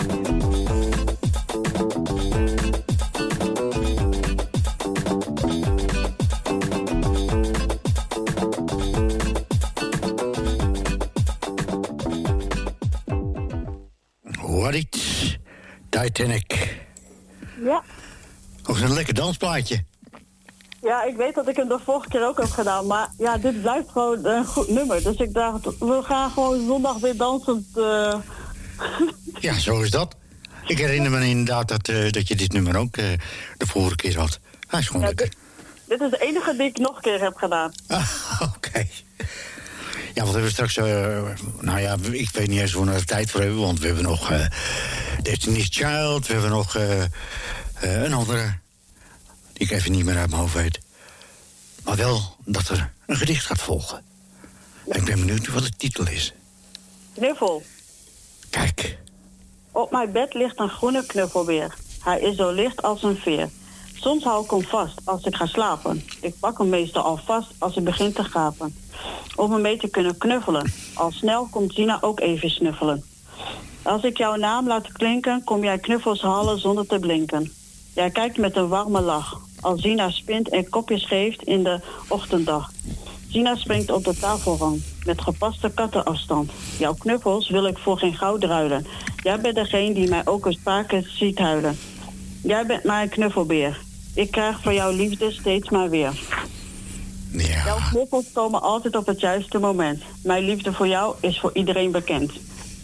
What it? Titanic. Ja. Ook een lekker dansplaatje. Ja, ik weet dat ik hem de vorige keer ook heb gedaan. Maar ja, dit blijft gewoon een goed nummer. Dus ik dacht, we gaan gewoon zondag weer dansend... Uh... Ja, zo is dat. Ik herinner me inderdaad dat, uh, dat je dit nummer ook uh, de vorige keer had. Hij is gewoon ja, lekker. Dit, dit is de enige die ik nog een keer heb gedaan. Ah, oké. Okay. Ja, want we hebben straks... Uh, nou ja, ik weet niet eens hoe we er tijd voor hebben... want we hebben nog uh, Destiny's Child... we hebben nog uh, uh, een andere... die ik even niet meer uit mijn hoofd weet. Maar wel dat er een gedicht gaat volgen. En ik ben benieuwd wat de titel is. Knuffel. Kijk. Op mijn bed ligt een groene knuffelbeer. Hij is zo licht als een veer. Soms hou ik hem vast als ik ga slapen. Ik pak hem meestal al vast als ik begin te gapen. Om hem mee te kunnen knuffelen. Al snel komt Zina ook even snuffelen. Als ik jouw naam laat klinken, kom jij knuffels halen zonder te blinken. Jij kijkt met een warme lach. Als Zina spint en kopjes geeft in de ochtenddag. Zina springt op de tafelrand met gepaste kattenafstand. Jouw knuffels wil ik voor geen goud ruilen. Jij bent degene die mij ook eens vaker ziet huilen. Jij bent mijn knuffelbeer. Ik krijg van jouw liefde steeds maar weer. Ja. Jouw knuffels komen altijd op het juiste moment. Mijn liefde voor jou is voor iedereen bekend.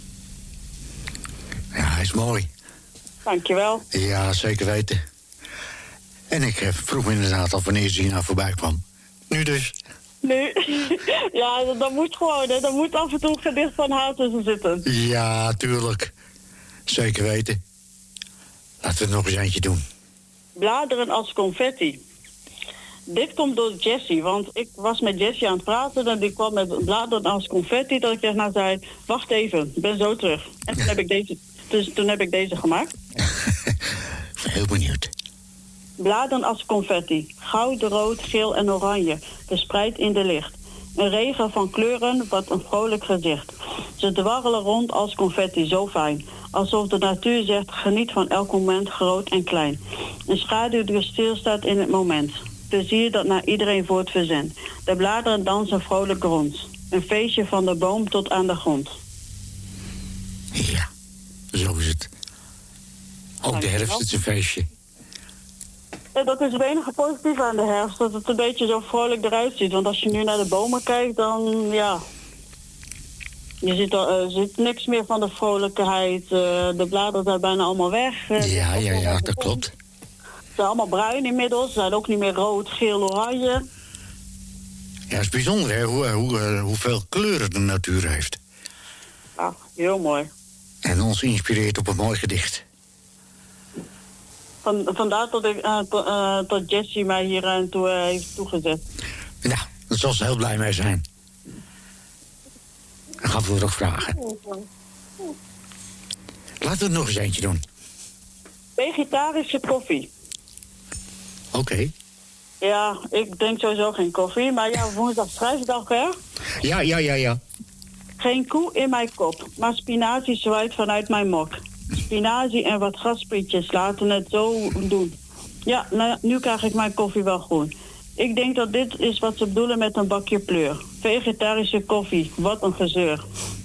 Ja, hij is mooi. Dankjewel. Ja, zeker weten. En ik eh, vroeg me inderdaad af wanneer Zina voorbij kwam. Nu dus. Nu? Ja, dat, dat moet gewoon, hè. Dat moet af en toe een gedicht van haar tussen zitten. Ja, tuurlijk. Zeker weten. Laten we het nog eens eentje doen. Bladeren als confetti. Dit komt door Jessie, want ik was met Jessie aan het praten... en die kwam met bladeren als confetti, dat ik tegen haar zei... wacht even, ik ben zo terug. En toen heb ik deze, dus toen heb ik deze gemaakt. Ik ben heel benieuwd. Bladeren als confetti. Goud, rood, geel en oranje. Verspreid in de licht. Een regen van kleuren, wat een vrolijk gezicht. Ze dwarrelen rond als confetti, zo fijn. Alsof de natuur zegt, geniet van elk moment, groot en klein. Een schaduw die stilstaat in het moment. Plezier dat naar iedereen wordt verzend. De bladeren dansen vrolijk rond. Een feestje van de boom tot aan de grond. Ja, zo is het. Ook de herfst is een feestje. Ja, dat is het enige positieve aan de herfst. Dat het een beetje zo vrolijk eruit ziet. Want als je nu naar de bomen kijkt, dan ja... Je ziet, er uh, ziet niks meer van de vrolijkheid. Uh, de bladeren zijn bijna allemaal weg. Uh, ja, ja, ja, dat klopt. Ze zijn allemaal bruin inmiddels. Ze zijn ook niet meer rood, geel, oranje. Ja, het is bijzonder, hè, hoe, hoe, uh, hoeveel kleuren de natuur heeft. Ja, heel mooi. En ons inspireert op een mooi gedicht. Van, vandaar tot, ik, uh, to, uh, tot Jessie mij hier aan toe uh, heeft toegezet. Ja, daar zal ze heel blij mee zijn. Dan gaan we het ook vragen. Laten we het nog eens eentje doen. Vegetarische koffie. Oké. Okay. Ja, ik drink sowieso geen koffie. Maar ja, woensdag schrijfdag, hè? Ja, ja, ja, ja. Geen koe in mijn kop, maar spinazie zwaait vanuit mijn mok. Spinazie en wat gasprietjes laten het zo doen. Ja, nou, nu krijg ik mijn koffie wel groen. Ik denk dat dit is wat ze bedoelen met een bakje pleur. Vegetarische koffie, wat een gezeur.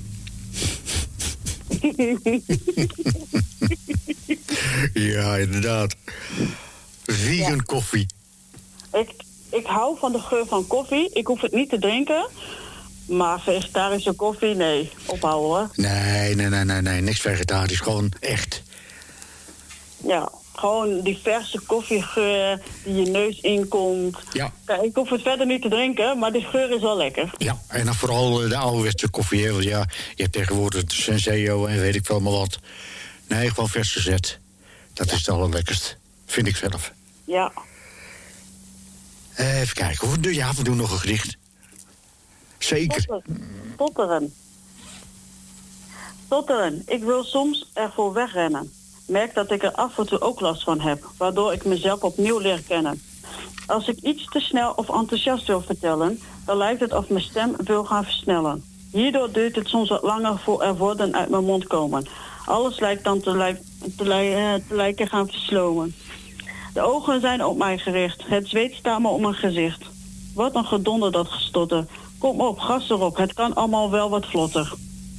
Ja, inderdaad. Vegan ja. koffie. Ik, ik hou van de geur van koffie. Ik hoef het niet te drinken. Maar vegetarische koffie, nee. Ophouden hoor. Nee, nee, nee, nee, nee. Niks vegetarisch. Gewoon echt. Ja, gewoon die verse koffiegeur die je neus inkomt. Ja. Kijk, ik hoef het verder niet te drinken, maar die geur is wel lekker. Ja, en dan vooral de ouderwetse koffie. Hè? Want ja, je hebt tegenwoordig de Senseo en weet ik veel maar wat. Nee, gewoon vers gezet. Dat ja. is het allerlekkerst. Vind ik zelf. Ja. Uh, even kijken. Ja, we doen nog een gedicht. Zeker. Stotteren. Stotteren. Ik wil soms ervoor wegrennen. Merk dat ik er af en toe ook last van heb, waardoor ik mezelf opnieuw leer kennen. Als ik iets te snel of enthousiast wil vertellen, dan lijkt het of mijn stem wil gaan versnellen. Hierdoor duurt het soms wat langer voor er woorden uit mijn mond komen. Alles lijkt dan te, lijk, te, lijk, te lijken gaan verslomen. De ogen zijn op mij gericht. Het zweet staat me om mijn gezicht. Wat een gedonder dat gestotter. Kom op, gas erop. Het kan allemaal wel wat vlotter.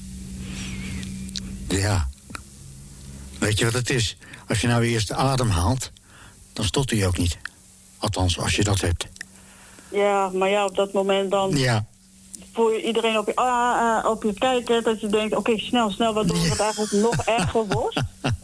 Ja. Weet je wat het is? Als je nou eerst adem haalt, dan stotter je ook niet. Althans, als je dat hebt. Ja, maar ja, op dat moment dan... Ja. Voel je iedereen op je, ah, op je kijken, dat je denkt, oké, okay, snel, snel, waardoor het eigenlijk nog erger wordt.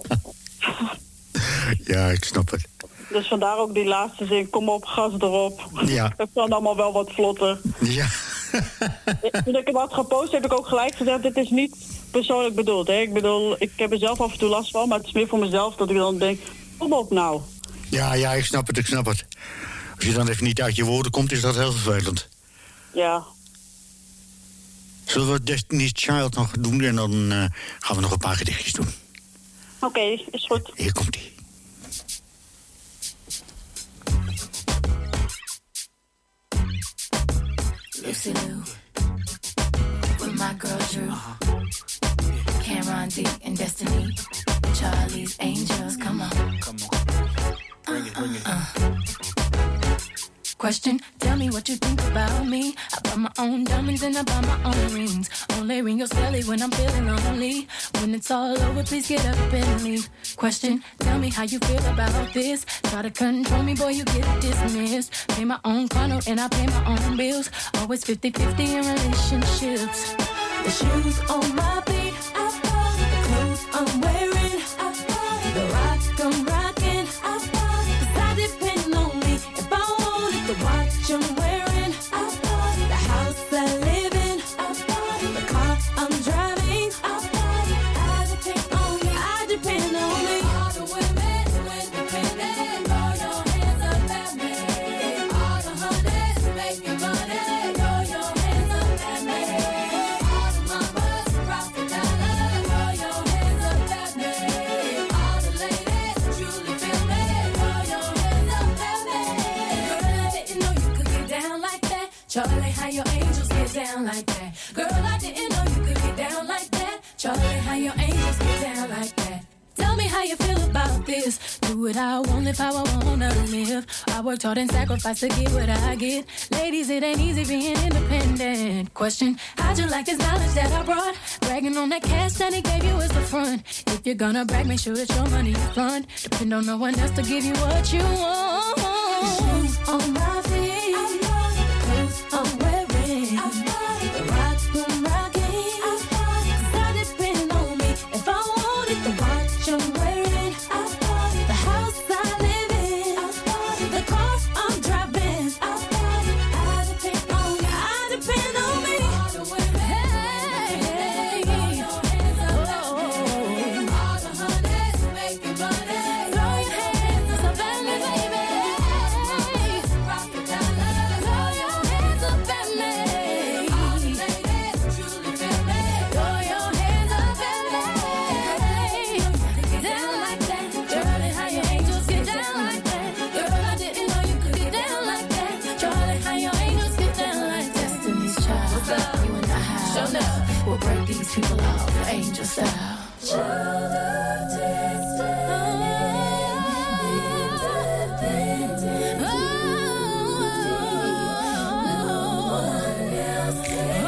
Ja, ik snap het. Dus vandaar ook die laatste zin, kom op, gas erop. Ja. Het kan allemaal wel wat vlotter. Ja. Toen ik hem had gepost, heb ik ook gelijk gezegd, dit is niet persoonlijk bedoeld. Hè? Ik bedoel, ik heb er zelf af en toe last van, maar het is meer voor mezelf dat ik dan denk, kom op nou. Ja, ja, ik snap het, ik snap het. Als je dan even niet uit je woorden komt, is dat heel vervelend. Ja. Zullen we Destiny's Child nog doen en dan uh, gaan we nog een paar gedichtjes doen. Oké, okay, is goed. Hier komt ie. Lucy Lou, with my girl Drew, Cameron D and Destiny, Charlie's Angels, come on. Come on. Bring it, bring it. Uh, uh. Question, tell me what you think about me. I buy my own diamonds and I buy my own rings. Only ring your celly when I'm feeling lonely. When it's all over, please get up and leave. Question, tell me how you feel about this. Try to control me, boy, you get dismissed. Pay my own condo and I pay my own bills. Always fifty-fifty in relationships. The shoes on my feet, I bought the clothes I'm wearing, I bought the rock I'm rocking, I bought cause I depend on me. If I wanted the watch I'm wearing, I bought the house I live in, I bought the car I'm driving, I bought I depend on me, I depend on me. All the women who independent, throw your hands up at me. All the hunters making money, throw your hands up at me. All the mamas rockin' dollar, throw your hands up at me. All the ladies who truly feel me, throw your hands up at me. Girl, I didn't know you could get down like that. Charlie, how your angels get down like that. Girl, I didn't know you could get down like that. Charlie, how your angels get down like that. Tell me how you feel about this. Do what I want, live how I wanna live. I worked hard and sacrificed to get what I get. Ladies, it ain't easy being independent. Question, how'd you like this knowledge that I brought? Bragging on that cash that he gave you is the front. If you're gonna brag, make sure it's your money you fund. Depend on no one else to give you what you want. Shoes on my feet, clothes I'm wearing, the rock I'm rocking, cause I depend on me. If I wanted the watch I'm wearing, the house I live in, the car I'm driving, I depend on me, I depend on me. All the women, hey, throw your hands up at me. All the hunters making money, throw your hands angel style. Child of destiny, independent. No one else can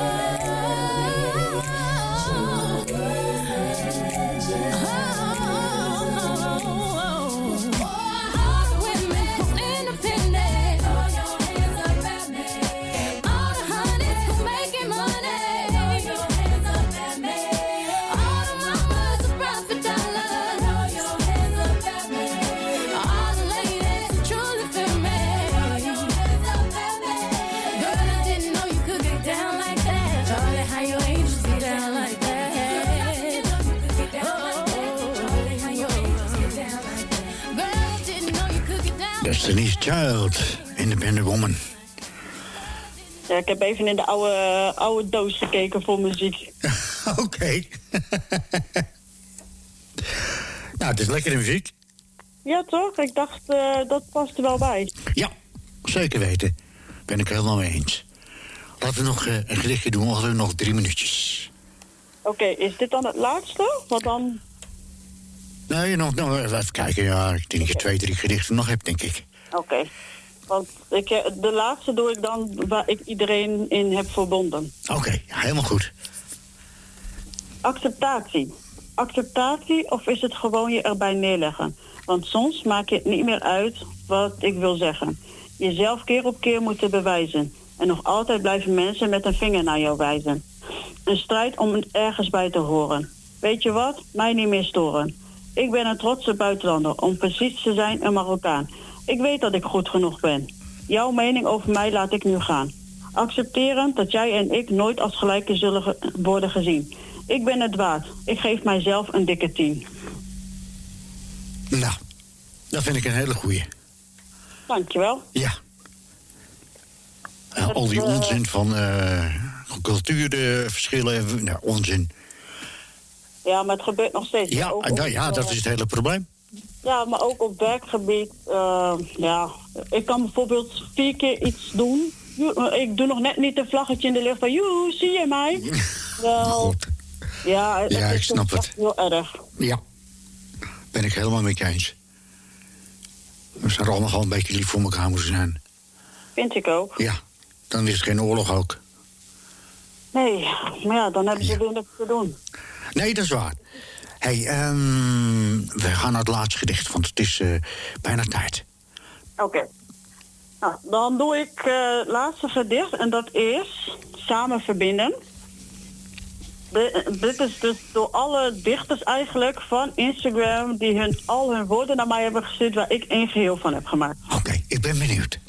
Destiny's Child, Independent Woman. Ja, ik heb even in de oude, oude doos gekeken voor muziek. Oké. Okay. Nou, het is lekkere muziek. Ja, toch? Ik dacht, uh, dat past er wel bij. Ja, zeker weten. Ben ik helemaal mee eens. Laten we nog uh, een gedichtje doen, want we hebben nog drie minuutjes. Oké, okay, is dit dan het laatste? Wat dan... Nee, nog, nog even kijken. Ja, ik denk dat je twee, drie gedichten nog hebt, denk ik. Oké. Okay. Want ik, de laatste doe ik dan waar ik iedereen in heb verbonden. Oké, okay, ja, helemaal goed. Acceptatie. Acceptatie of is het gewoon je erbij neerleggen? Want soms maak je het niet meer uit wat ik wil zeggen. Jezelf keer op keer moeten bewijzen. En nog altijd blijven mensen met een vinger naar jou wijzen. Een strijd om ergens bij te horen. Weet je wat? Mij niet meer storen. Ik ben een trotse buitenlander, om precies te zijn een Marokkaan. Ik weet dat ik goed genoeg ben. Jouw mening over mij laat ik nu gaan. Accepteren dat jij en ik nooit als gelijken zullen ge- worden gezien. Ik ben het waard. Ik geef mijzelf een dikke tien. Nou, dat vind ik een hele goeie. Dankjewel. Ja. Uh, al die onzin van uh, cultuurverschillen, nou, onzin. Ja, maar het gebeurt nog steeds. Ja, ook nou, op, ja, dat is het hele probleem. Ja, maar ook op werkgebied. Uh, ja, ik kan bijvoorbeeld vier keer iets doen. Ik doe nog net niet een vlaggetje in de lucht van... Joe, zie je mij? Wel, God. Ja, dat ja is ik snap het. heel erg. Ja, ben ik helemaal mee eens. We zouden allemaal gewoon een beetje lief voor elkaar moeten zijn. Vind ik ook. Ja, dan is het geen oorlog ook. Nee, maar ja, dan hebben ze ja. weer niks te doen. Nee, dat is waar. Hey, um, we gaan naar het laatste gedicht, want het is uh, bijna tijd. Oké. Okay. Nou, dan doe ik uh, het laatste gedicht en dat is Samen verbinden. De, dit is dus door alle dichters eigenlijk van Instagram... die hun, al hun woorden naar mij hebben gestuurd... waar ik één geheel van heb gemaakt. Oké, okay, ik ben benieuwd.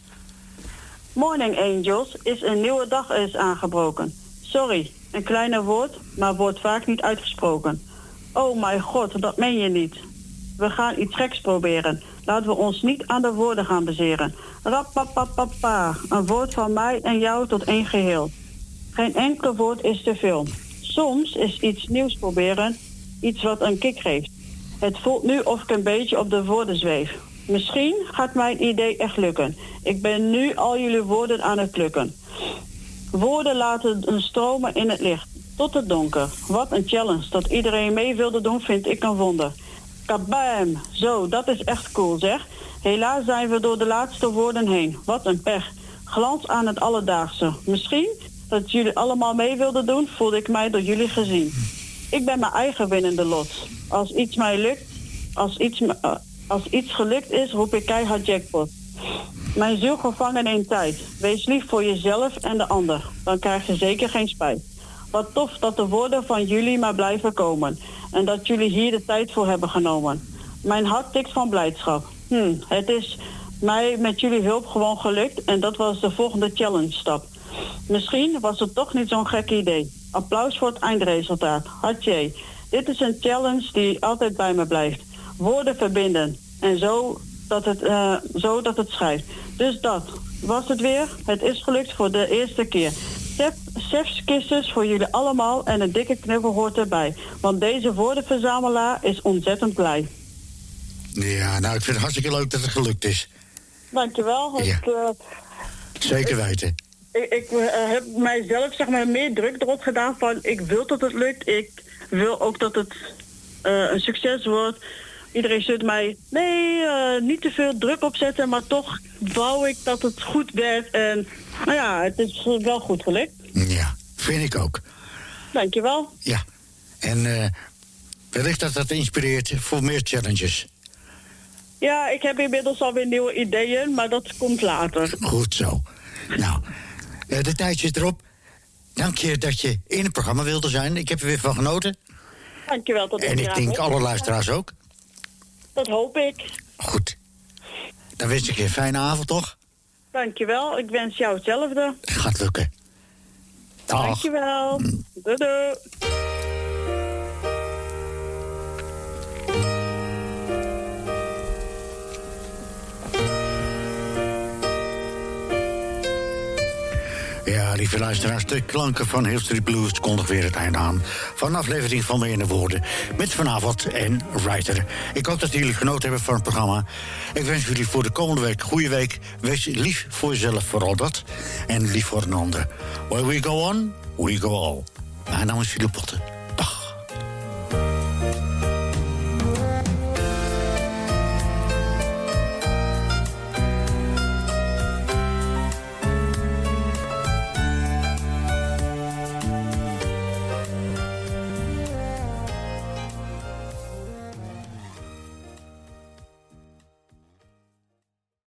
Morning Angels is een nieuwe dag is aangebroken. Sorry, een kleiner woord, maar wordt vaak niet uitgesproken. Oh mijn god, dat meen je niet. We gaan iets geks proberen. Laten we ons niet aan de woorden gaan baseren. Rappapapapa, een woord van mij en jou tot één geheel. Geen enkel woord is te veel. Soms is iets nieuws proberen, iets wat een kick geeft. Het voelt nu of ik een beetje op de woorden zweef. Misschien gaat mijn idee echt lukken. Ik ben nu al jullie woorden aan het plukken. Woorden laten stromen in het licht, tot het donker. Wat een challenge, dat iedereen mee wilde doen, vind ik een wonder. Kabam, zo, dat is echt cool zeg. Helaas zijn we door de laatste woorden heen. Wat een pech. Glans aan het alledaagse. Misschien dat jullie allemaal mee wilden doen, voelde ik mij door jullie gezien. Ik ben mijn eigen winnende lot. Als iets mij lukt, als iets, uh, als iets gelukt is, roep ik keihard jackpot. Mijn ziel gevangen in tijd. Wees lief voor jezelf en de ander. Dan krijg je zeker geen spijt. Wat tof dat de woorden van jullie maar blijven komen. En dat jullie hier de tijd voor hebben genomen. Mijn hart tikt van blijdschap. Hm, het is mij met jullie hulp gewoon gelukt. En dat was de volgende challenge stap. Misschien was het toch niet zo'n gek idee. Applaus voor het eindresultaat. Hartje. Dit is een challenge die altijd bij me blijft. Woorden verbinden. En zo dat het, uh, zo dat het schrijft. Dus dat was het weer. Het is gelukt voor de eerste keer. Chef's kisses voor jullie allemaal en een dikke knuffel hoort erbij. Want deze woordenverzamelaar is ontzettend blij. Ja, nou, ik vind het hartstikke leuk dat het gelukt is. Dankjewel. Ja. Ik, uh, Zeker weten. Ik, ik uh, heb mijzelf zeg maar meer druk erop gedaan van ik wil dat het lukt. Ik wil ook dat het uh, een succes wordt. Iedereen stuurt mij, nee, uh, niet te veel druk opzetten, maar toch wou ik dat het goed werd. En nou ja, het is wel goed gelukt. Ja, vind ik ook. Dankjewel. Ja, en uh, wellicht dat dat inspireert voor meer challenges. Ja, ik heb inmiddels alweer nieuwe ideeën, maar dat komt later. Goed zo. Nou, uh, de tijd zit erop. Dank je dat je in het programma wilde zijn. Ik heb er weer van genoten. Dankjewel. Tot en ik denk alle luisteraars ook. Dat hoop ik. Goed. Dan wens ik je een fijne avond, toch? Dankjewel. Ik wens jou hetzelfde. Gaat lukken. Dag. Dankjewel. Mm. Doei doei. Ja, lieve luisteraars, de klanken van Hill Street Blues kondigen weer het einde aan van een aflevering van Meer in de Woorden met vanavond en Writer. Ik hoop dat jullie genoten hebben van het programma. Ik wens jullie voor de komende week een goede week. Wees lief voor jezelf, vooral dat. En lief voor een ander. Where we go on, we go all. Mijn naam is Philip Potten.